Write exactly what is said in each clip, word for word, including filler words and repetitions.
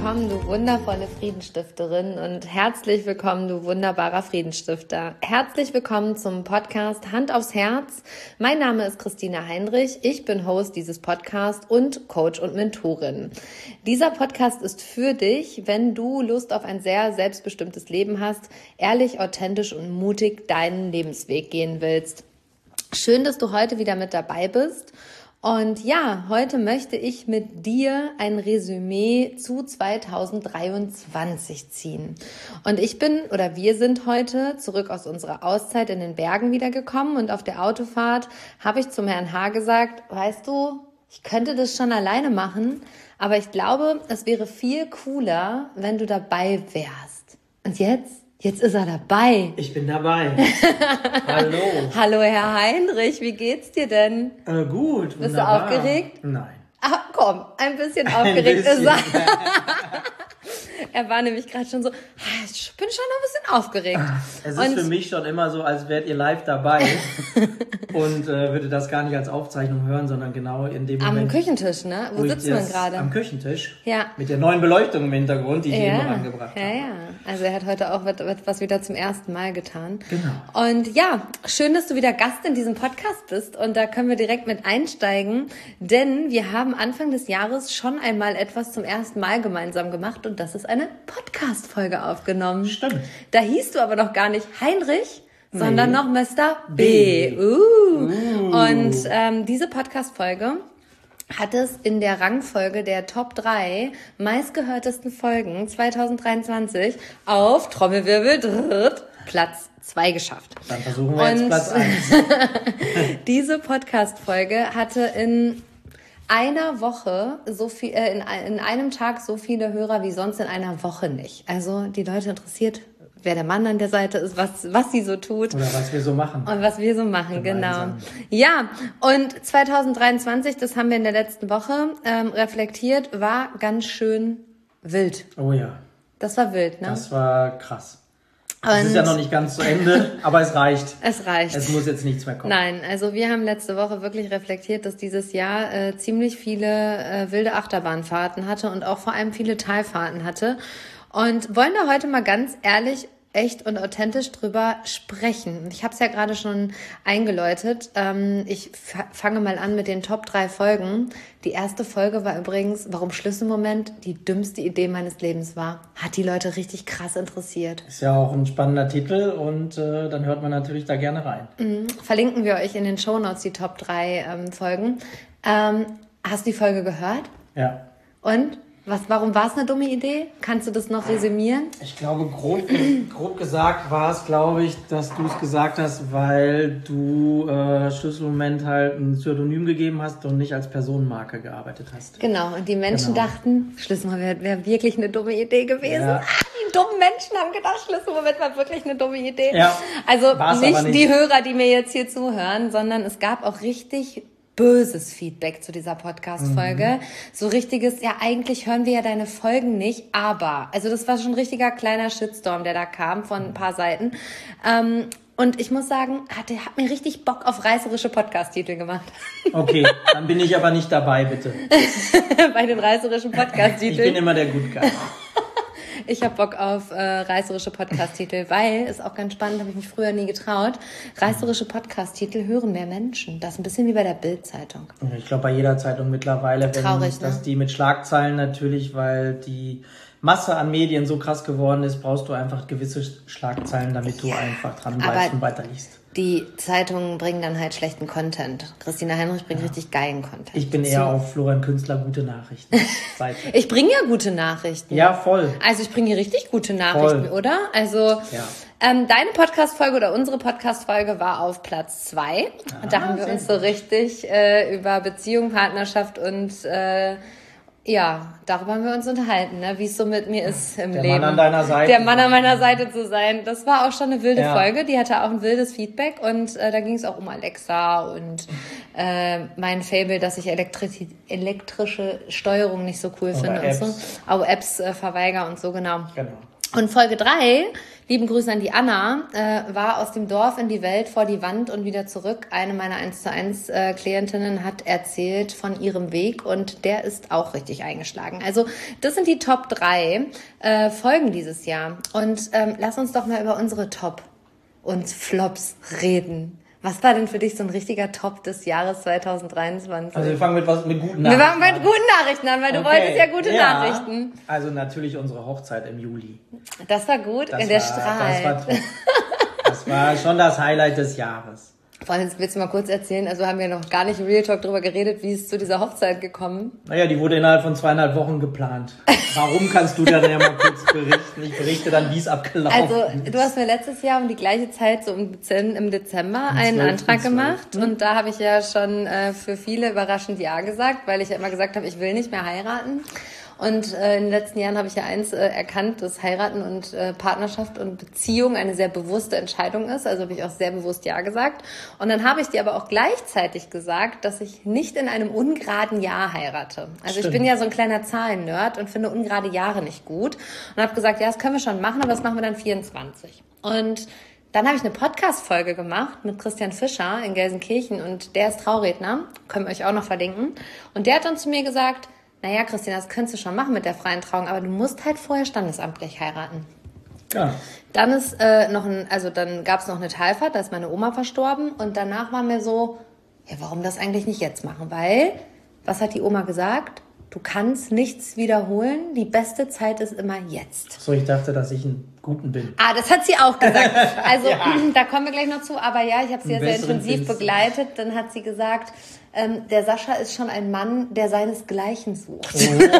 willkommen, du wundervolle Friedensstifterin und herzlich willkommen, du wunderbarer Friedensstifter. Herzlich willkommen zum Podcast Hand aufs Herz. Mein Name ist Christina Heinrich, ich bin Host dieses Podcasts und Coach und Mentorin. Dieser Podcast ist für dich, wenn du Lust auf ein sehr selbstbestimmtes Leben hast, ehrlich, authentisch und mutig deinen Lebensweg gehen willst. Schön, dass du heute wieder mit dabei bist. Und ja, heute möchte ich mit dir ein Resümee zu zweitausenddreiundzwanzig ziehen. Und ich bin oder wir sind heute zurück aus unserer Auszeit in den Bergen wiedergekommen und auf der Autofahrt habe ich zum Herrn H. gesagt, weißt du, ich könnte das schon alleine machen, aber ich glaube, es wäre viel cooler, wenn du dabei wärst. Und jetzt? Jetzt ist er dabei. Ich bin dabei. Hallo. Hallo, Herr Heinrich, wie geht's dir denn? Äh, gut, Bist wunderbar. du aufgeregt? Nein. Ach komm, ein bisschen aufgeregt bisschen. ist er. Er war nämlich gerade schon so, ich bin schon ein bisschen aufgeregt. Es ist Und für mich schon immer so, als wärt ihr live dabei und äh, würde das gar nicht als Aufzeichnung hören, sondern genau in dem am Moment. Küchentisch, ne? Wo ich sitzt man das- gerade? Am Küchentisch. Ja. Mit der neuen Beleuchtung im Hintergrund, die ich Ja, eben angebracht ja, habe. ja. Also er hat heute auch etwas wieder zum ersten Mal getan. Genau. Und ja, schön, dass du wieder Gast in diesem Podcast bist. Und da können wir direkt mit einsteigen, denn wir haben Anfang des Jahres schon einmal etwas zum ersten Mal gemeinsam gemacht und das ist eine Podcast-Folge aufgenommen. Stimmt. Da hieß du aber noch gar nicht Heinrich, sondern Nee. noch Mister B. B. Uh. Uh. Und ähm, diese Podcast-Folge hat es in der Rangfolge der Top drei meistgehörtesten Folgen zweitausenddreiundzwanzig auf Trommelwirbel dritt, Platz zwei geschafft. Dann versuchen wir jetzt Und Platz eins. diese Podcast-Folge hatte in einer Woche so viel, äh, in, in einem Tag so viele Hörer wie sonst in einer Woche nicht. Also die Leute interessiert, wer der Mann an der Seite ist, was, was sie so tut. Oder was wir so machen. Und was wir so machen, Gemeinsam. genau. Ja, und zweitausenddreiundzwanzig, das haben wir in der letzten Woche ähm, reflektiert, war ganz schön wild. Oh ja, Das war wild, ne? das war krass. Es Und ist ja noch nicht ganz zu Ende, aber es reicht. es reicht. Es muss jetzt nichts mehr kommen. Nein, also wir haben letzte Woche wirklich reflektiert, dass dieses Jahr äh, ziemlich viele äh, wilde Achterbahnfahrten hatte und auch vor allem viele Talfahrten hatte. Und wollen da heute mal ganz ehrlich, echt und authentisch drüber sprechen. Ich habe es ja gerade schon eingeläutet. Ähm, ich f- fange mal an mit den Top drei Folgen. Die erste Folge war übrigens, warum Schlüsselmoment die dümmste Idee meines Lebens war. Hat die Leute richtig krass interessiert. Ist ja auch ein spannender Titel und äh, dann hört man natürlich da gerne rein. Mhm. Verlinken wir euch in den Shownotes die Top drei ähm, Folgen. Ähm, hast du die Folge gehört? Ja. Und? Was, warum war es eine dumme Idee? Kannst du das noch resümieren? Ich glaube, grob, grob gesagt war es, glaube ich, dass du es gesagt hast, weil du äh, Schlüsselmoment halt ein Pseudonym gegeben hast und nicht als Personenmarke gearbeitet hast. Genau, und die Menschen Genau. dachten, Schlüsselmoment wäre wirklich eine dumme Idee gewesen. Ja. Ah, die dummen Menschen haben gedacht, Schlüsselmoment war wirklich eine dumme Idee. Ja, Also war's nicht, aber nicht. die Hörer, die mir jetzt hier zuhören, sondern es gab auch richtig böses Feedback zu dieser Podcast-Folge. Mhm. So richtiges, ja eigentlich hören wir ja deine Folgen nicht, aber, also das war schon ein richtiger kleiner Shitstorm, der da kam von ein paar Seiten. Ähm, und ich muss sagen, hat, der hat mir richtig Bock auf reißerische Podcast-Titel gemacht. Okay, dann bin ich aber nicht dabei, bitte. Bei den reißerischen Ich bin Podcast-Titeln. immer der Good Guy. Ich habe Bock auf äh, reißerische Podcast-Titel, weil, ist auch ganz spannend, habe ich mich früher nie getraut, reißerische Podcast-Titel hören mehr Menschen. Das ist ein bisschen wie bei der Bild-Zeitung. Ich glaube, bei jeder Zeitung mittlerweile, wenn Traurig, ne? dass die mit Schlagzeilen natürlich, weil die Masse an Medien so krass geworden ist, brauchst du einfach gewisse Schlagzeilen, damit du einfach dran bleibst Aber und weiterliest. die Zeitungen bringen dann halt schlechten Content. Christina Heinrich bringt richtig geilen Content. Ich bin So. eher auf Florian Künstler gute Nachrichten. Seite. Ich bringe ja gute Nachrichten. Ja, voll. Also ich bringe hier richtig gute Nachrichten, Voll. oder? Also Ja. ähm, deine Podcast-Folge oder unsere Podcast-Folge war auf Platz zwei. Ah, da haben wir sehr uns so richtig äh, über Beziehung, Partnerschaft und äh, ja, darüber haben wir uns unterhalten, ne? Wie es so mit mir ist im Der Leben. Mann an deiner Seite. Der Mann an meiner Seite zu sein. Das war auch schon eine wilde Ja. Folge. Die hatte auch ein wildes Feedback und äh, da ging es auch um Alexa und äh, mein Faible, dass ich elektri- elektrische Steuerung nicht so cool Oder finde Apps. und so. Auch Apps äh, verweigere und so, genau. Genau. Und Folge drei, lieben Grüße an die Anna, äh, war aus dem Dorf in die Welt, vor die Wand und wieder zurück. Eine meiner eins zu eins äh, Klientinnen hat erzählt von ihrem Weg und der ist auch richtig eingeschlagen. Also das sind die Top drei äh, Folgen dieses Jahr. Und ähm, lass uns doch mal über unsere Top und Flops reden. Was war denn für dich so ein richtiger Top des Jahres zwanzig dreiundzwanzig? Also wir fangen mit was mit guten Nachrichten an. Wir fangen mit guten Nachrichten an, weil du okay. wolltest ja gute ja. Nachrichten. Also natürlich unsere Hochzeit im Juli. Das war gut, das der war, Strahl. Das war top. Das war schon das Highlight des Jahres. Vor allem, willst du mal kurz erzählen, also haben wir noch gar nicht im Real Talk drüber geredet, wie es zu dieser Hochzeit gekommen? Naja, die wurde innerhalb von zweieinhalb Wochen geplant. Warum kannst du dann ja mal kurz berichten? Ich berichte dann, wie es abgelaufen Also, ist. du hast mir letztes Jahr um die gleiche Zeit, so im Dezember, einen Antrag gemacht. Und da habe ich ja schon äh, für viele überraschend Ja gesagt, weil ich ja immer gesagt habe, ich will nicht mehr heiraten. Und äh, in den letzten Jahren habe ich ja eins äh, erkannt, dass Heiraten und äh, Partnerschaft und Beziehung eine sehr bewusste Entscheidung ist. Also habe ich auch sehr bewusst Ja gesagt. Und dann habe ich dir aber auch gleichzeitig gesagt, dass ich nicht in einem ungeraden Jahr heirate. Also Stimmt. Ich bin ja so ein kleiner Zahlen-Nerd und finde ungerade Jahre nicht gut. Und habe gesagt, ja, das können wir schon machen, aber das machen wir dann vierundzwanzig. Und dann habe ich eine Podcast-Folge gemacht mit Christian Fischer in Gelsenkirchen und der ist Trauredner, können wir euch auch noch verlinken. Und der hat dann zu mir gesagt, naja, Christian, das könntest du schon machen mit der freien Trauung, aber du musst halt vorher standesamtlich heiraten. Ja. Dann ist äh, noch ein, also dann gab es noch eine Talfahrt, da ist meine Oma verstorben und danach war mir so, ja, warum das eigentlich nicht jetzt machen? Weil, was hat die Oma gesagt? Du kannst nichts wiederholen, die beste Zeit ist immer jetzt. So, ich dachte, dass ich einen Guten bin. Ah, das hat sie auch gesagt. Also, ja. Da kommen wir gleich noch zu, aber ja, ich habe sie ja sehr intensiv begleitet. Dann hat sie gesagt, ähm, der Sascha ist schon ein Mann, der seinesgleichen sucht.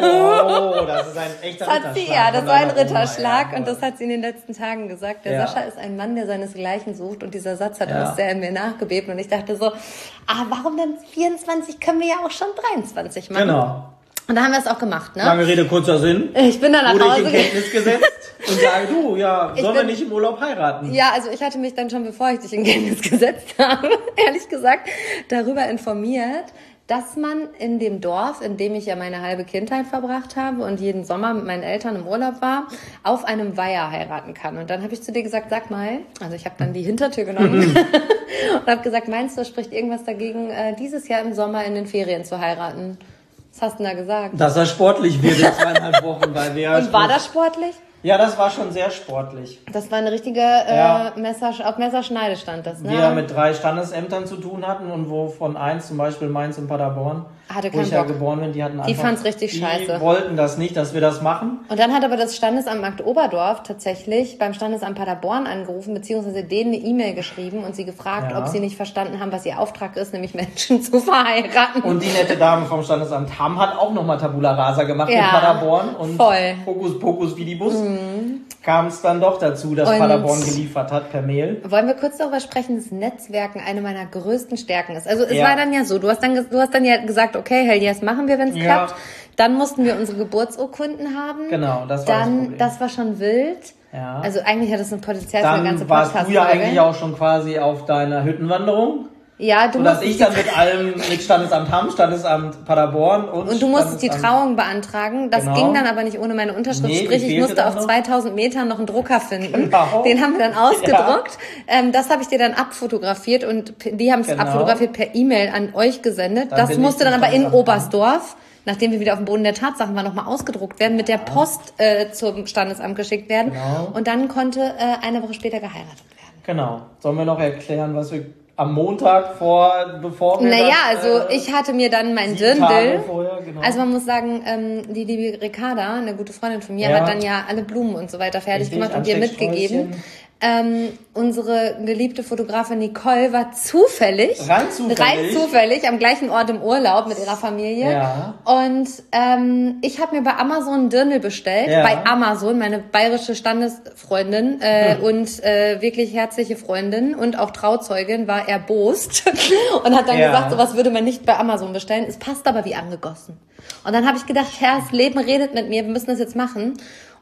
Oh, das ist ein echter das Ritterschlag. Sie, ja, das war ein Ritterschlag Oma, ja, und das hat sie in den letzten Tagen gesagt. Der ja. Sascha ist ein Mann, der seinesgleichen sucht und dieser Satz hat ja. auch sehr in mir nachgebebt und ich dachte so, ah, warum dann vierundzwanzig, können wir ja auch schon dreiundzwanzig machen. Genau. Und da haben wir es auch gemacht, ne? Lange Rede, kurzer Sinn. Ich bin dann nach Wurde Hause ich in Kenntnis gesetzt und sage, du, ja, sollen wir nicht im Urlaub heiraten? Ja, also ich hatte mich dann schon, bevor ich dich in Kenntnis gesetzt habe, ehrlich gesagt, darüber informiert, dass man in dem Dorf, in dem ich ja meine halbe Kindheit verbracht habe und jeden Sommer mit meinen Eltern im Urlaub war, auf einem Weiher heiraten kann. Und dann habe ich zu dir gesagt, sag mal, also ich habe dann die Hintertür genommen und habe gesagt, meinst du, spricht irgendwas dagegen, äh, dieses Jahr im Sommer in den Ferien zu heiraten? Was hast du denn da gesagt? Dass er sportlich wird in zweieinhalb Wochen, weil wir... Und war das sportlich? Ja, das war schon sehr sportlich. Das war eine richtige äh, ja. Messer, auf Messerschneide stand das, ne? Wir ja mit drei Standesämtern zu tun hatten und wovon eins, zum Beispiel Mainz und Paderborn, hatte wo ich Bock. ja geboren bin, die hatten Die einfach... fand's richtig die scheiße. Die wollten das nicht, dass wir das machen. Und dann hat aber das Standesamt Marktoberdorf tatsächlich beim Standesamt Paderborn angerufen, beziehungsweise denen eine E-Mail geschrieben und sie gefragt, ja. ob sie nicht verstanden haben, was ihr Auftrag ist, nämlich Menschen zu verheiraten. Und die nette Dame vom Standesamt Hamm hat auch nochmal Tabula Rasa gemacht ja, in Paderborn. Und voll. Hokus Pokus Fidibus Mhm. kam es dann doch dazu, dass Und Paderborn geliefert hat per Mail. Wollen wir kurz darüber sprechen, dass Netzwerken eine meiner größten Stärken ist. Also es Ja. war dann ja so, du hast dann, du hast dann ja gesagt, okay, hell yes, machen wir, wenn es Ja. klappt. Dann mussten wir unsere Geburtsurkunden haben. Genau, das war das Dann, Problem. das war schon wild. Ja. Also eigentlich hat das ein Potenzial für eine ganze Dann warst du ja Podcast-Folge. eigentlich auch schon quasi auf deiner Hüttenwanderung. Ja, du Sodass musst ich dann mit allem, mit Standesamt Hamm, Standesamt Paderborn und... Und du musstest die Standesamt- Trauung beantragen. Das Genau. ging dann aber nicht ohne meine Unterschrift. Nee, die Sprich, ich fehlte musste dann auf noch. zweitausend Metern noch einen Drucker finden. Genau. Den haben wir dann ausgedruckt. Ähm, das habe ich dir dann abfotografiert und p- die haben es Genau. abfotografiert per E-Mail an euch gesendet. Dann das bin musste ich dann zum aber in Standesamt Oberstdorf, nachdem wir wieder auf dem Boden der Tatsachen waren, nochmal ausgedruckt werden, mit der Post äh, zum Standesamt geschickt werden. Genau. Und dann konnte äh, eine Woche später geheiratet werden. Genau. Sollen wir noch erklären, was wir am Montag vor, bevor wir Naja, dann, also äh, ich hatte mir dann mein sieben Tage Dirndl. vorher, genau. Also man muss sagen, ähm, die liebe Ricarda, eine gute Freundin von mir, Ja. hat dann ja alle Blumen und so weiter fertig Richtig, gemacht und dir Anstecksträußchen. mitgegeben. Ähm, unsere geliebte Fotografin Nicole war zufällig, Rein zufällig. rein zufällig am gleichen Ort im Urlaub mit ihrer Familie. Ja. Und ähm, ich habe mir bei Amazon einen Dirndl bestellt, Ja. bei Amazon, meine bayerische Standesfreundin äh, Hm. und äh, wirklich herzliche Freundin und auch Trauzeugin war erbost und hat dann Ja. gesagt, sowas würde man nicht bei Amazon bestellen. Es passt aber wie angegossen. Und dann habe ich gedacht, Herr, das Leben redet mit mir, wir müssen das jetzt machen.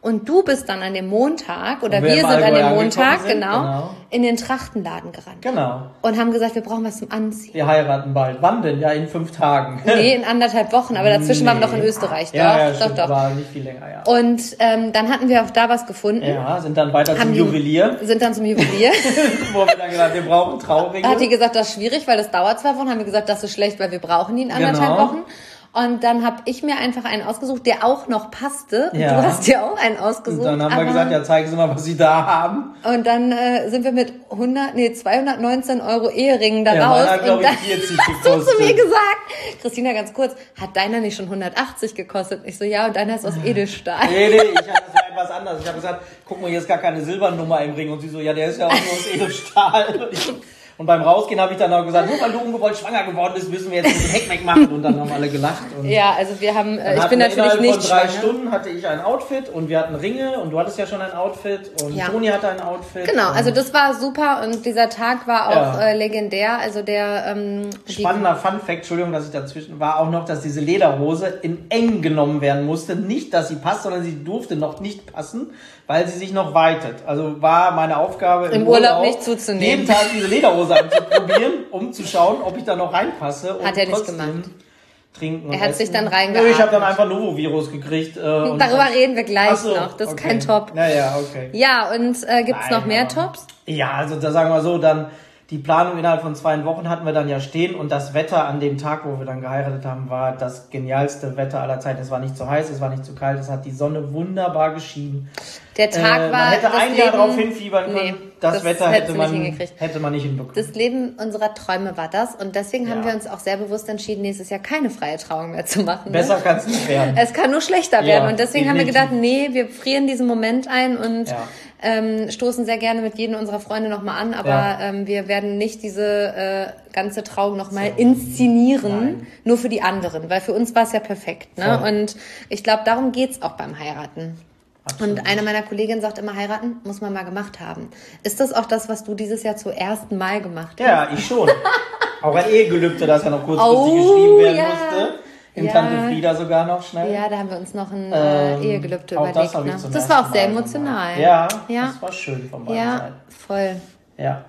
Und du bist dann an dem Montag, oder Und wir wir sind im an dem Allgäu Montag, angekommen sind, genau, genau. in den Trachtenladen gerannt. Genau. Und haben gesagt, wir brauchen was zum Anziehen. Wir heiraten bald. Wann denn? Ja, in fünf Tagen. Nee, in anderthalb Wochen, aber dazwischen Nee. waren wir noch in Österreich. Ja, doch, ja, doch, stimmt, doch. aber nicht viel länger, ja. Und ähm, dann hatten wir auch da was gefunden. Ja, sind dann weiter Haben zum die- Juwelier, Sind dann zum Juwelier. wo wir dann gesagt, wir brauchen Trauringe. Hat die gesagt, das ist schwierig, weil das dauert zwei Wochen. Haben wir gesagt, das ist schlecht, weil wir brauchen ihn anderthalb Genau. Wochen. Und dann habe ich mir einfach einen ausgesucht, der auch noch passte. Und Ja. du hast dir auch einen ausgesucht. Und dann haben wir aber- gesagt, ja, zeigen Sie mal, was Sie da haben. Und dann äh, sind wir mit hundert, nee, zweihundertneunzehn Euro Eheringen da Ja, raus. meiner hat, glaub und ich, dann vierzig hast du gekostet. zu mir gesagt, Christina, ganz kurz, hat deiner nicht schon hundertachtzig gekostet? Ich so, ja, und deiner ist aus Edelstahl. Nee, nee, ich hatte so etwas anderes. Ich habe gesagt, guck mal, hier ist gar keine Silbernummer im Ring. Und sie so, ja, der ist ja auch nur aus Edelstahl. Und beim Rausgehen habe ich dann auch gesagt, nur weil du ungewollt schwanger geworden bist, müssen wir jetzt ein bisschen Heckmeck machen. Und dann haben alle gelacht. Und Ja, also wir haben, äh, dann ich hatten bin wir natürlich innerhalb nicht von drei schwanger. Stunden hatte ich ein Outfit und wir hatten Ringe und du hattest ja schon ein Outfit und Ja. Toni hatte ein Outfit. Genau, und also das war super und dieser Tag war auch Ja. äh, legendär. Also der ähm, die- Spannender Fun-Fact, Entschuldigung, dass ich dazwischen war, auch noch, dass diese Lederhose in eng genommen werden musste. Nicht, dass sie passt, sondern sie durfte noch nicht passen, weil sie sich noch weitet. Also war meine Aufgabe im, Im Urlaub nicht zuzunehmen. jeden Tag diese Lederhose anzuprobieren, um zu schauen, ob ich da noch reinpasse. Und Hat er nicht trotzdem gemacht. Trinken und Er hat essen. sich dann Nö, reingeatmet. ich habe dann einfach Novovirus gekriegt. Äh, und Darüber reden wir gleich Ach so, noch. Das ist okay. kein Top. Naja, okay. Ja, und äh, gibt's Nein, noch mehr aber- Tops? Ja, also da sagen wir so, dann die Planung innerhalb von zwei Wochen hatten wir dann ja stehen und das Wetter an dem Tag, wo wir dann geheiratet haben, war das genialste Wetter aller Zeiten. Es war nicht zu heiß, es war nicht zu kalt, es hat die Sonne wunderbar geschienen. Der Tag Äh, war. man hätte das ein Leben, Jahr darauf hinfiebern können. Nee, das, das Wetter hättest hätte du man, nicht hingekriegt. hätte man nicht hinbekommen. Das Leben unserer Träume war das. Und deswegen haben Ja. wir uns auch sehr bewusst entschieden, nächstes Jahr keine freie Trauung mehr zu machen. Besser Ne? kann es nicht werden. Es kann nur schlechter Ja, werden. Und deswegen haben wir definitiv. gedacht, nee, wir frieren diesen Moment ein und Ja. ähm, stoßen sehr gerne mit jedem unserer Freunde nochmal an. Aber Ja. ähm, wir werden nicht diese äh, ganze Trauung nochmal inszenieren, Nein. nur für die anderen. Weil für uns war es ja perfekt. Ne? Voll. Und ich glaube, darum geht's auch beim Heiraten. Absolut. Und eine meiner Kolleginnen sagt immer, heiraten muss man mal gemacht haben. Ist das auch das, was du dieses Jahr zum ersten Mal gemacht hast? Ja, ich schon. Auch ein Ehegelübde, das ja noch kurzfristig Oh, geschrieben werden ja. musste. In Ja. Tante Frieda sogar noch schnell. Ja, da haben wir uns noch ein äh, Ähm, Ehegelübde auch überlegt. das habe ich Ne? zum Das war auch ersten sehr Mal emotional. gemacht. Ja, Ja. das war schön von beiden Ja, Seiten. voll. Ja.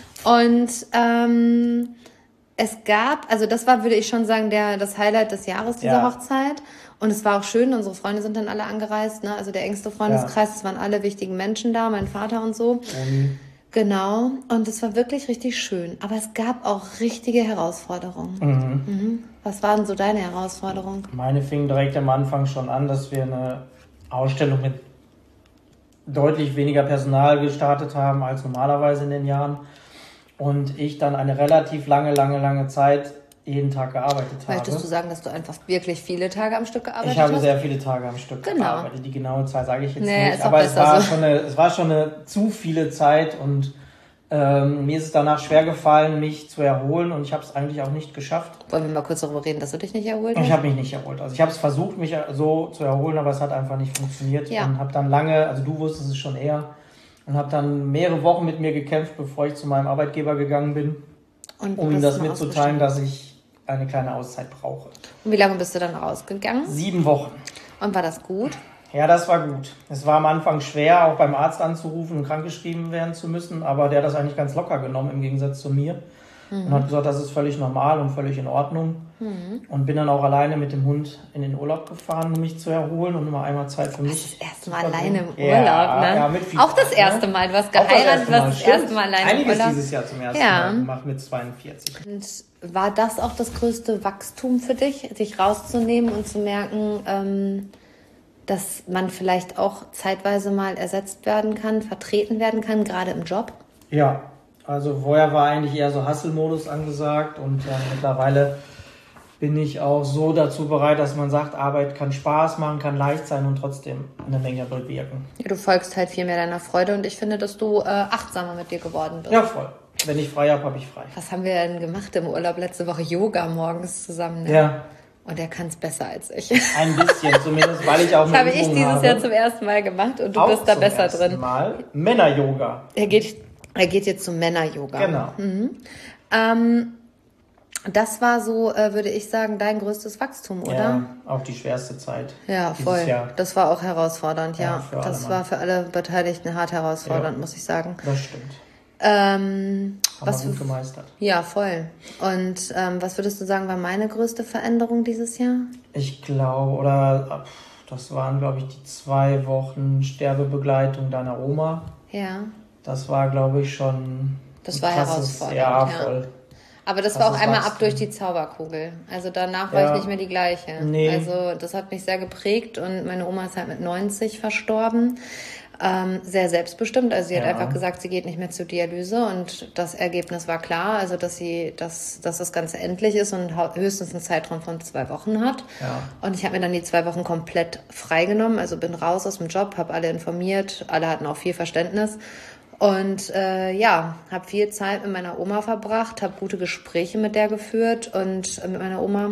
Und ähm, es gab, also das war, würde ich schon sagen, der das Highlight des Jahres dieser Ja. Hochzeit. Und es war auch schön, unsere Freunde sind dann alle angereist, ne? Also der engste Freundeskreis, es waren alle wichtigen Menschen da, mein Vater und so. Und Genau, und es war wirklich richtig schön. Aber es gab auch richtige Herausforderungen. Mhm. Was waren so deine Herausforderungen? meine fing direkt am Anfang schon an, dass wir eine Ausstellung mit deutlich weniger Personal gestartet haben als normalerweise in den Jahren. Und ich dann eine relativ lange, lange, lange Zeit jeden Tag gearbeitet habe. Möchtest du sagen, dass du einfach wirklich viele Tage am Stück gearbeitet Ich habe hast? sehr viele Tage am Stück Genau. gearbeitet. Die genaue Zahl sage ich jetzt Nee, nicht. ist auch Aber es besser war, so. schon eine, es war schon eine zu viele Zeit und ähm, mir ist es danach schwer gefallen, mich zu erholen und ich habe es eigentlich auch nicht geschafft. Wollen wir mal kurz darüber reden, dass du dich nicht erholt hast? Ich habe mich nicht erholt. Also ich habe es versucht, mich so zu erholen, aber es hat einfach nicht funktioniert. Ja. Und habe dann lange, also du wusstest es schon eher, und habe dann mehrere Wochen mit mir gekämpft, bevor ich zu meinem Arbeitgeber gegangen bin, Und um ihm bist das du mal mitzuteilen, dass ich eine kleine Auszeit brauche. Und wie lange bist du dann rausgegangen? Sieben Wochen. Und war das gut? Ja, das war gut. Es war am Anfang schwer, auch beim Arzt anzurufen und krankgeschrieben werden zu müssen, aber der hat das eigentlich ganz locker genommen im Gegensatz zu mir und hat gesagt, das ist völlig normal und völlig in Ordnung. Und bin dann auch alleine mit dem Hund in den Urlaub gefahren, um mich zu erholen und immer einmal Zeit für mich. Das erste zu Mal verbringen. alleine im Urlaub, ja, ne? Ja, mit viel Auch das Spaß, erste ne? Mal. Du hast Auch das geheiratet, erste du hast Mal, das stimmt. erste Mal alleine im Einiges Urlaub. dieses Jahr zum ersten Ja. Mal gemacht mit zweiundvierzig. Und war das auch das größte Wachstum für dich, dich rauszunehmen und zu merken, ähm, dass man vielleicht auch zeitweise mal ersetzt werden kann, vertreten werden kann, gerade im Job? Ja, also vorher war eigentlich eher so Hustle-Modus angesagt und äh, mittlerweile bin ich auch so dazu bereit, dass man sagt, Arbeit kann Spaß machen, kann leicht sein und trotzdem eine Menge bewirken. Ja, du folgst halt viel mehr deiner Freude und ich finde, dass du äh, achtsamer mit dir geworden bist. Ja, voll. Wenn ich frei habe, habe ich frei. Was haben wir denn gemacht im Urlaub letzte Woche? Yoga morgens zusammen. Ne? Ja, Und er kann es besser als ich. ein bisschen zumindest, weil ich auch Das eine habe ich Übung dieses habe. Jahr zum ersten Mal gemacht und du Auch bist da zum besser ersten drin. Mal. Männer-Yoga. Er geht, er geht jetzt zum Männer-Yoga. Genau. Ähm, Das war so, äh, würde ich sagen, dein größtes Wachstum, oder? Ja, auch die schwerste Zeit. Ja, voll. Jahr. Das war auch herausfordernd, ja. ja das war für alle Beteiligten hart herausfordernd, ja. muss ich sagen. Das stimmt. Ähm, Haben was wir gut gemeistert. Ja, voll. Und ähm, was würdest du sagen, war meine größte Veränderung dieses Jahr? Ich glaube, oder das waren, glaube ich, die zwei Wochen Sterbebegleitung deiner Oma. Ja. Das war, glaube ich, schon... Das war krasses, herausfordernd, ja. ja. voll. Aber das war auch einmal ab durch die Zauberkugel. Also danach war ja. ich nicht mehr die gleiche. Nee. Also das hat mich sehr geprägt und meine Oma ist halt mit neunzig verstorben. Ähm, sehr selbstbestimmt. Also sie ja. hat einfach gesagt, sie geht nicht mehr zur Dialyse und das Ergebnis war klar. Also dass sie, dass, dass das Ganze endlich ist und höchstens einen Zeitraum von zwei Wochen hat. Ja. Und ich habe mir dann die zwei Wochen komplett freigenommen. Also bin raus aus dem Job, habe alle informiert. Alle hatten auch viel Verständnis. Und äh, ja, habe viel Zeit mit meiner Oma verbracht, habe gute Gespräche mit der geführt und äh, mit meiner Oma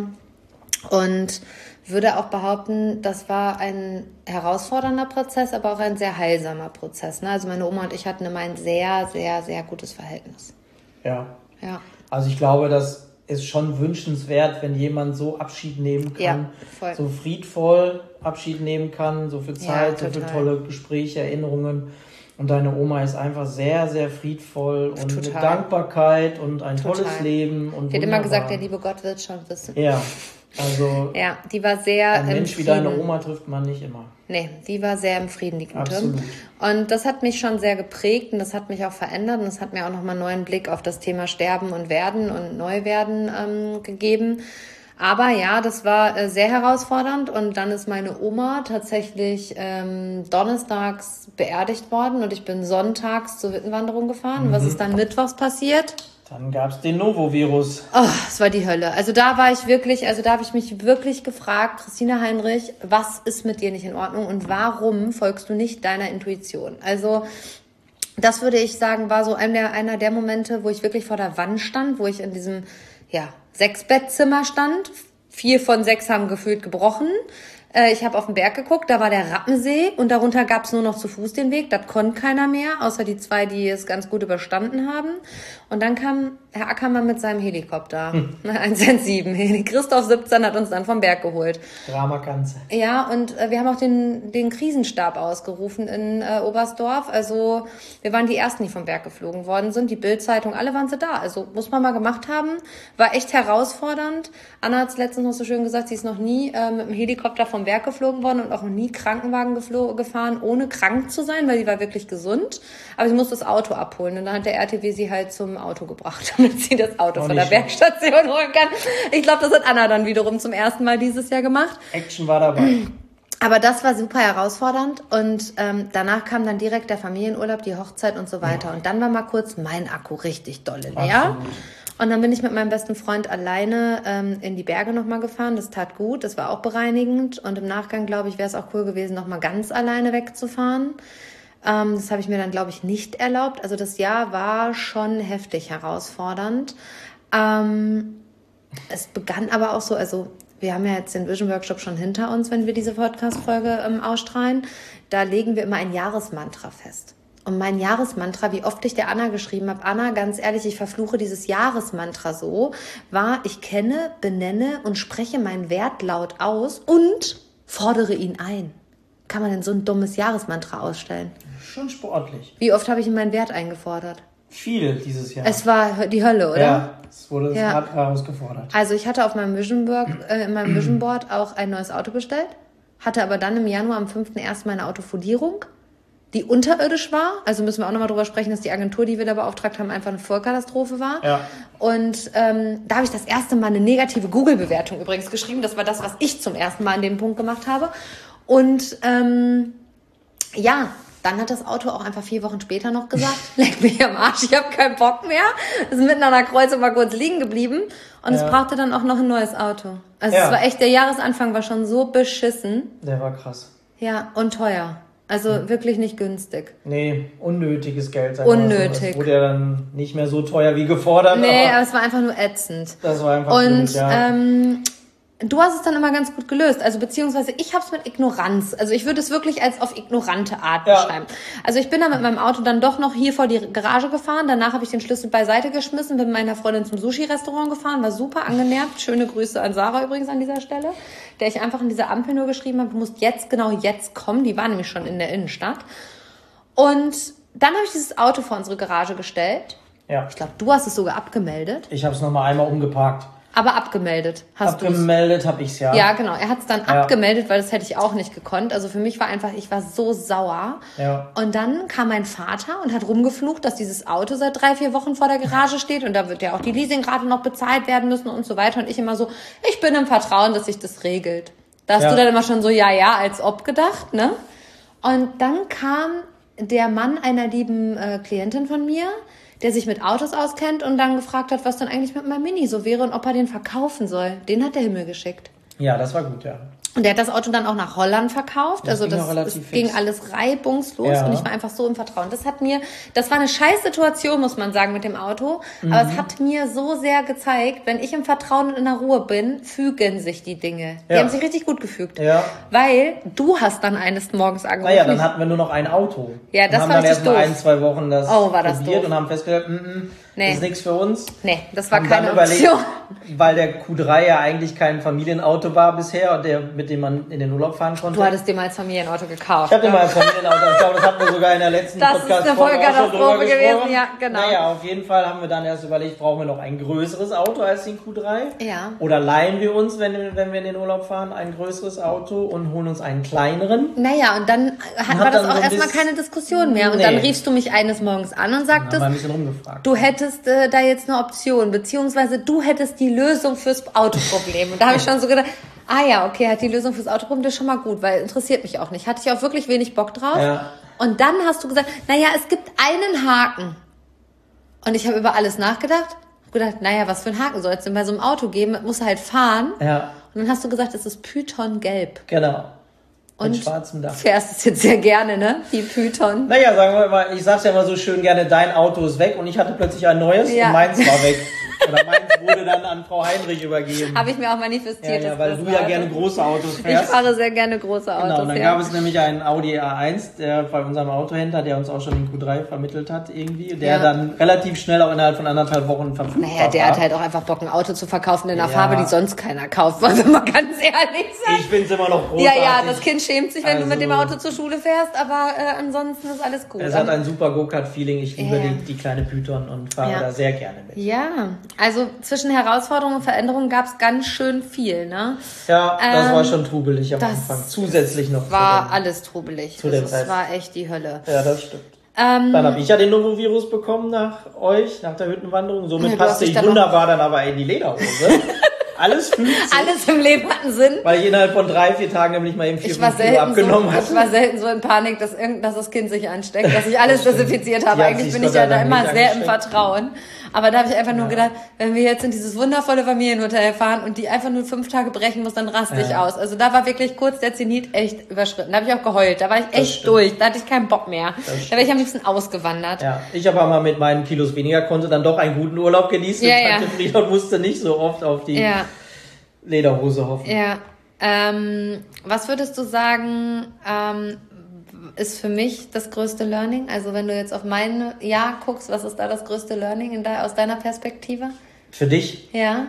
und würde auch behaupten, das war ein herausfordernder Prozess, aber auch ein sehr heilsamer Prozess. Ne? Also meine Oma und ich hatten immer ein sehr, sehr, sehr gutes Verhältnis. Ja. Ja. Also ich glaube, das ist schon wünschenswert, wenn jemand so Abschied nehmen kann, ja, voll. so friedvoll Abschied nehmen kann, so viel Zeit, ja, so viele tolle Gespräche, Erinnerungen. Und deine Oma ist einfach sehr, sehr friedvoll und total. Mit Dankbarkeit und ein total. Tolles Leben. Und ich hätte immer gesagt, der liebe Gott wird schon wissen. Ja, also ja, die war sehr ein Mensch wie deine Oma trifft man nicht immer. Nee, die war sehr im Frieden, die Gute. Absolut. Und das hat mich schon sehr geprägt und das hat mich auch verändert und das hat mir auch nochmal einen neuen Blick auf das Thema Sterben und Werden und Neuwerden ähm, gegeben. Aber ja, das war äh, sehr herausfordernd und dann ist meine Oma tatsächlich ähm, donnerstags beerdigt worden und ich bin sonntags zur Wittenwanderung gefahren. Mhm. Was ist dann mittwochs passiert? Dann gab's den Novovirus. Oh, es war die Hölle. Also da war ich wirklich, also da habe ich mich wirklich gefragt, Christina Heinrich, was ist mit dir nicht in Ordnung und warum folgst du nicht deiner Intuition? Also das würde ich sagen, war so einer der, einer der Momente, wo ich wirklich vor der Wand stand, wo ich in diesem, ja, Sechs-Bettzimmer stand. Vier von sechs haben gefühlt gebrochen. Äh, ich habe auf den Berg geguckt, da war der Rappensee und darunter gab es nur noch zu Fuß den Weg. Das konnte keiner mehr, außer die zwei, die es ganz gut überstanden haben. Und dann kam Herr Ackermann mit seinem Helikopter. Hm. eins eins sieben. Christoph siebzehn hat uns dann vom Berg geholt. Drama Ganze. Ja, und äh, wir haben auch den, den Krisenstab ausgerufen in äh, Oberstdorf. Also wir waren die Ersten, die vom Berg geflogen worden sind. Die Bild-Zeitung, alle waren sie da. Also muss man mal gemacht haben. War echt herausfordernd. Anna hat es letztens noch so schön gesagt, sie ist noch nie äh, mit dem Helikopter vom Berg geflogen worden und auch noch nie Krankenwagen geflo- gefahren, ohne krank zu sein, weil sie war wirklich gesund. Aber sie musste das Auto abholen und dann hat der R T W sie halt zum Auto gebracht, damit sie das Auto Auch von der Bergstation holen kann. Ich glaube, das hat Anna dann wiederum zum ersten Mal dieses Jahr gemacht. Action war dabei. Aber das war super herausfordernd und ähm, danach kam dann direkt der Familienurlaub, die Hochzeit und so weiter. Ja. Und dann war mal kurz mein Akku richtig dolle leer. Absolut. Und dann bin ich mit meinem besten Freund alleine ähm, in die Berge nochmal gefahren. Das tat gut, das war auch bereinigend. Und im Nachgang, glaube ich, wäre es auch cool gewesen, nochmal ganz alleine wegzufahren. Ähm, das habe ich mir dann, glaube ich, nicht erlaubt. Also das Jahr war schon heftig herausfordernd. Ähm, es begann aber auch so, also wir haben ja jetzt den Vision Workshop schon hinter uns, wenn wir diese Podcast-Folge ähm, ausstrahlen. Da legen wir immer ein Jahresmantra fest. Und mein Jahresmantra, wie oft ich der Anna geschrieben habe, Anna, ganz ehrlich, ich verfluche dieses Jahresmantra so, war, ich kenne, benenne und spreche meinen Wert laut aus und fordere ihn ein. Kann man denn so ein dummes Jahresmantra ausstellen? Schon sportlich. Wie oft habe ich meinen Wert eingefordert? Viel dieses Jahr. Es war die Hölle, oder? Ja, es wurde ja. hart herausgefordert. Also ich hatte auf meinem Vision Board, äh, in meinem Vision Board auch ein neues Auto bestellt, hatte aber dann im Januar am fünften ersten meine Autofolierung, die unterirdisch war. Also müssen wir auch nochmal drüber sprechen, dass die Agentur, die wir da beauftragt haben, einfach eine Vollkatastrophe war. Ja. Und ähm, da habe ich das erste Mal eine negative Google-Bewertung übrigens geschrieben. Das war das, was ich zum ersten Mal an dem Punkt gemacht habe. Und ähm, ja, dann hat das Auto auch einfach vier Wochen später noch gesagt, leck mich am Arsch, ich habe keinen Bock mehr. Ist mitten an der Kreuzung mal kurz liegen geblieben. Und ja. es brauchte dann auch noch ein neues Auto. Also ja. es war echt, der Jahresanfang war schon so beschissen. Der war krass. Ja, und teuer. Also mhm. wirklich nicht günstig. Nee, unnötiges Geld. Unnötig. Es wurde ja dann nicht mehr so teuer wie gefordert. Nee, aber, aber es war einfach nur ätzend. Das war einfach Und blöd, ja. ähm, Du hast es dann immer ganz gut gelöst. Also beziehungsweise ich habe es mit Ignoranz. Also ich würde es wirklich als auf ignorante Art ja. beschreiben. Also ich bin dann mit meinem Auto dann doch noch hier vor die Garage gefahren. Danach habe ich den Schlüssel beiseite geschmissen, bin mit meiner Freundin zum Sushi-Restaurant gefahren, war super angenervt. Schöne Grüße an Sarah übrigens an dieser Stelle, der ich einfach in dieser Ampel nur geschrieben habe, du musst jetzt, genau jetzt kommen. Die war nämlich schon in der Innenstadt. Und dann habe ich dieses Auto vor unsere Garage gestellt. Ja. Ich glaube, du hast es sogar abgemeldet. Ich habe es nochmal einmal umgeparkt. Aber abgemeldet hast du Abgemeldet habe ich's, ja. Ja, genau. Er hat es dann ja. abgemeldet, weil das hätte ich auch nicht gekonnt. Also für mich war einfach, ich war so sauer. Ja. Und dann kam mein Vater und hat rumgeflucht, dass dieses Auto seit drei, vier Wochen vor der Garage steht und da wird ja auch die Leasingrate noch bezahlt werden müssen und so weiter. Und ich immer so, ich bin im Vertrauen, dass sich das regelt. Da hast ja. du dann immer schon so, ja, ja, als ob gedacht, ne? Und dann kam der Mann einer lieben äh, Klientin von mir, der sich mit Autos auskennt und dann gefragt hat, was dann eigentlich mit meinem Mini so wäre und ob er den verkaufen soll. Den hat der Himmel geschickt. Ja, das war gut, ja. Und der hat das Auto dann auch nach Holland verkauft. Das also ging das es ging alles reibungslos ja. und ich war einfach so im Vertrauen. Das hat mir, das war eine scheiß Situation, muss man sagen, mit dem Auto. Mhm. Aber es hat mir so sehr gezeigt, wenn ich im Vertrauen und in der Ruhe bin, fügen sich die Dinge. Die ja. haben sich richtig gut gefügt. Ja. Weil du hast dann eines Morgens angerufen. Naja, dann hatten wir nur noch ein Auto. Ja, das und war haben dann erst mal doof. ein, zwei Wochen das, oh, war das probiert doof. und haben festgestellt, mm, nee. das ist nichts für uns. Nee, das war haben keine dann überlegt, Option. Weil der Q drei ja eigentlich kein Familienauto war bisher, und der, mit dem man in den Urlaub fahren konnte. Du hattest dir mal als Familienauto gekauft. Ich habe den mal als Familienauto. Ich glaube, das hatten wir sogar in der letzten Podcast-Folge Das ist eine Vollkatastrophe gewesen, ja, genau. Naja, auf jeden Fall haben wir dann erst überlegt, brauchen wir noch ein größeres Auto als den Q drei? Ja. Oder leihen wir uns, wenn, wenn wir in den Urlaub fahren, ein größeres Auto und holen uns einen kleineren? Naja, und dann hat, war das auch so erstmal keine Diskussion mehr. Und nee. dann riefst du mich eines Morgens an und sagtest, ein bisschen rumgefragt. Du hättest äh, da jetzt eine Option, beziehungsweise du hättest die Lösung fürs Autoproblem. Und da habe ich schon so gedacht, ah ja, okay, hat die Lösung fürs Autoproblem, das ist schon mal gut, weil interessiert mich auch nicht. Hatte ich auch wirklich wenig Bock drauf. Ja. Und dann hast du gesagt, naja, es gibt einen Haken. Und ich habe über alles nachgedacht. Gedacht, naja, was für einen Haken soll es denn bei so einem Auto geben? Muss halt fahren. Ja. Und dann hast du gesagt, es ist Python-gelb. Genau. Und mit schwarzem Dach. Fährst es jetzt sehr gerne, ne? Die Python. Naja, sagen wir mal, ich sag's ja immer so schön gerne, dein Auto ist weg und ich hatte plötzlich ein neues ja. und meins war weg. Oder meins wurde dann an Frau Heinrich übergeben. Habe ich mir auch manifestiert. Ja, ja, weil du ja Auto. gerne große Autos fährst. Ich fahre sehr gerne große Autos. Genau, und dann ja. gab es nämlich einen Audi A eins, der bei unserem Autohändler, der uns auch schon den Q drei vermittelt hat irgendwie, der ja. dann relativ schnell auch innerhalb von anderthalb Wochen verfügbar war. Naja, der war. hat halt auch einfach Bock, ein Auto zu verkaufen in einer ja. Farbe, die sonst keiner kauft, wollen wir mal ganz ehrlich sagen. Ich find's immer noch großartig. Ja, ja, das Kind schämt sich, wenn also, du mit dem Auto zur Schule fährst, aber äh, ansonsten ist alles gut. Es hat ein super Go-Kart-Feeling. Ich liebe ja. die, die kleine Python und fahre ja. da sehr gerne mit. Ja, also zwischen Herausforderungen und Veränderungen gab es ganz schön viel, ne? Ja, das ähm, war schon trubelig am das Anfang. Zusätzlich noch. War alles trubelig. Zu dem das Zeit. war echt die Hölle. Ja, das stimmt. Ähm, dann habe ich ja den Novovirus bekommen nach euch, nach der Hüttenwanderung. Somit ja, passte ich wunderbar dann aber in die Lederhose. Alles fühlt sich. Alles im Leben hat einen Sinn. Weil ich innerhalb von drei, vier Tagen nämlich mal eben vier, fünf Kilo abgenommen so, habe. Ich war selten so in Panik, dass, irgend, dass das Kind sich ansteckt, dass ich alles desinfiziert habe. Ja, Eigentlich bin ich ja da immer sehr im Vertrauen. Aber da habe ich einfach nur ja. gedacht, wenn wir jetzt in dieses wundervolle Familienhotel fahren und die einfach nur fünf Tage brechen muss, dann raste ich ja. aus. Also da war wirklich kurz der Zenit echt überschritten. Da habe ich auch geheult. Da war ich echt durch. Da hatte ich keinen Bock mehr. Da wäre ich am liebsten ausgewandert. Ja, ich aber mal mit meinen Kilos weniger konnte dann doch einen guten Urlaub genießen. Ja, und Tante ja. Frieda und musste nicht so oft auf die ja. Lederhose hoffen. Ja. Ähm, was würdest du sagen, ähm, ist für mich das größte Learning? Also wenn du jetzt auf mein Jahr guckst, was ist da das größte Learning in de- aus deiner Perspektive? Für dich? Ja.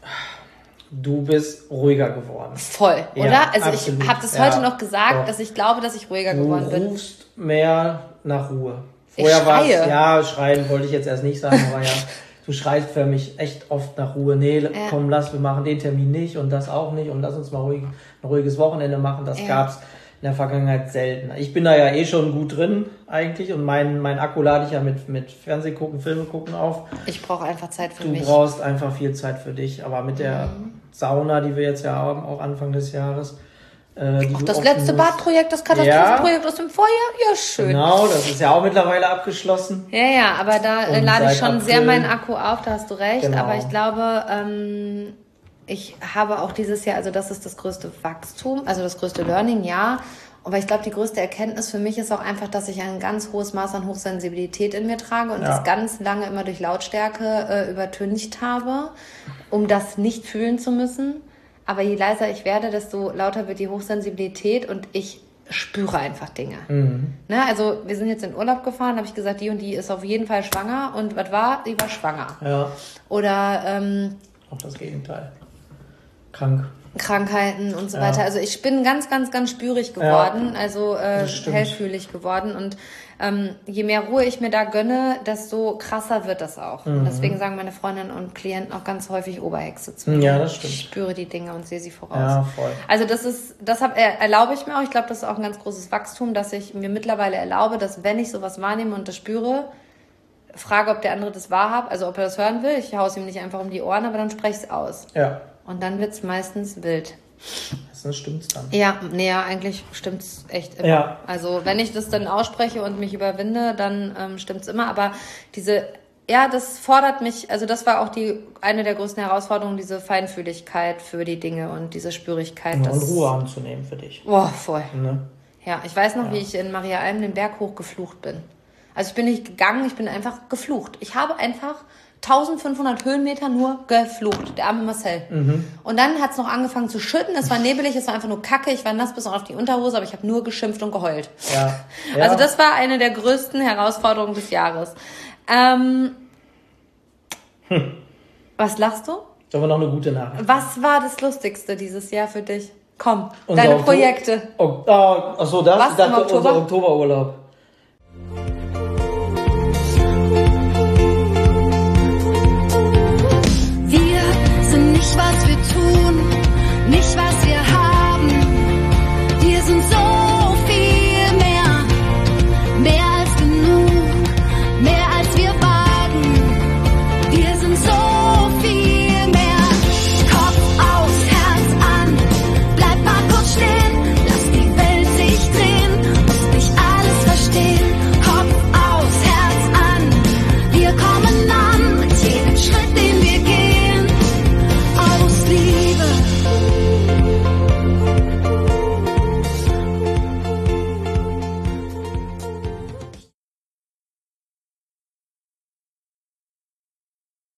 Du bist ruhiger geworden. Voll, oder? Ja, also absolut. ich habe das ja, heute noch gesagt, doch. dass ich glaube, dass ich ruhiger du geworden bin. Du rufst mehr nach Ruhe. Vorher war es, ja, schreien wollte ich jetzt erst nicht sagen, aber ja, du schreist für mich echt oft nach Ruhe. Nee, ja. komm, lass, wir machen den Termin nicht und das auch nicht und lass uns mal ruhig, ein ruhiges Wochenende machen. Das ja. gab's in der Vergangenheit selten. Ich bin da ja eh schon gut drin eigentlich und mein, mein Akku lade ich ja mit, mit Fernseh gucken, Filme gucken auf. Ich brauche einfach Zeit für du mich. Du brauchst einfach viel Zeit für dich, aber mit der mhm. Sauna, die wir jetzt ja haben, auch Anfang des Jahres. Äh, die Auch das letzte musst. Badprojekt, das Katastrophenprojekt ja. aus dem Vorjahr? Ja, schön. Genau, das ist ja auch mittlerweile abgeschlossen. Ja, ja, aber da und lade ich schon April, sehr meinen Akku auf, da hast du recht. Genau. Aber ich glaube, ähm, ich habe auch dieses Jahr, also das ist das größte Wachstum, also das größte Learning, ja. Aber ich glaube, die größte Erkenntnis für mich ist auch einfach, dass ich ein ganz hohes Maß an Hochsensibilität in mir trage und ja. das ganz lange immer durch Lautstärke äh, übertüncht habe, um das nicht fühlen zu müssen. aber je leiser ich werde, desto lauter wird die Hochsensibilität und ich spüre einfach Dinge. Mhm. Ne, also wir sind jetzt in Urlaub gefahren, habe ich gesagt, die und die ist auf jeden Fall schwanger und was war? Die war schwanger. Ja. Oder ähm, auch das Gegenteil. Krank. Krankheiten und so ja. weiter. Also ich bin ganz, ganz, ganz spürig geworden, ja, also äh, hellfühlig geworden und ähm, je mehr Ruhe ich mir da gönne, desto krasser wird das auch. Mhm. Deswegen sagen meine Freundinnen und Klienten auch ganz häufig Oberhexe zu mir. Ja, das stimmt. Ich spüre die Dinge und sehe sie voraus. Ja, voll. Also das ist, das hab, erlaube ich mir auch. Ich glaube, das ist auch ein ganz großes Wachstum, dass ich mir mittlerweile erlaube, dass wenn ich sowas wahrnehme und das spüre, frage, ob der andere das wahrhabt, also ob er das hören will. Ich haue es ihm nicht einfach um die Ohren, aber dann spreche ich es aus. Ja. Und dann wird's meistens wild. Das stimmt's dann. Ja, nee, ja, eigentlich stimmt's echt immer. Ja. Also wenn ich das dann ausspreche und mich überwinde, dann ähm, stimmt's immer. Aber diese, ja, das fordert mich, also das war auch die eine der größten Herausforderungen, diese Feinfühligkeit für die Dinge und diese Spürigkeit. Ja, und Ruhe anzunehmen für dich. Boah, voll. Ne? Ja, ich weiß noch, ja. wie ich in Maria Alm den Berg hoch geflucht bin. Also ich bin nicht gegangen, ich bin einfach geflucht. Ich habe einfach eintausendfünfhundert Höhenmeter nur geflucht, der arme Marcel. Mhm. Und dann hat es noch angefangen zu schütten, es war nebelig, es war einfach nur Kacke, ich war nass bis auf die Unterhose, aber ich habe nur geschimpft und geheult. Ja. Ja. Also das war eine der größten Herausforderungen des Jahres. Ähm, hm. Was lachst du? Das war noch eine gute Nachricht. Was war das Lustigste dieses Jahr für dich? Komm, unser deine Oktober- Projekte. Oh, oh, achso, das? Was, ich dachte, im Oktober? unser Oktoberurlaub.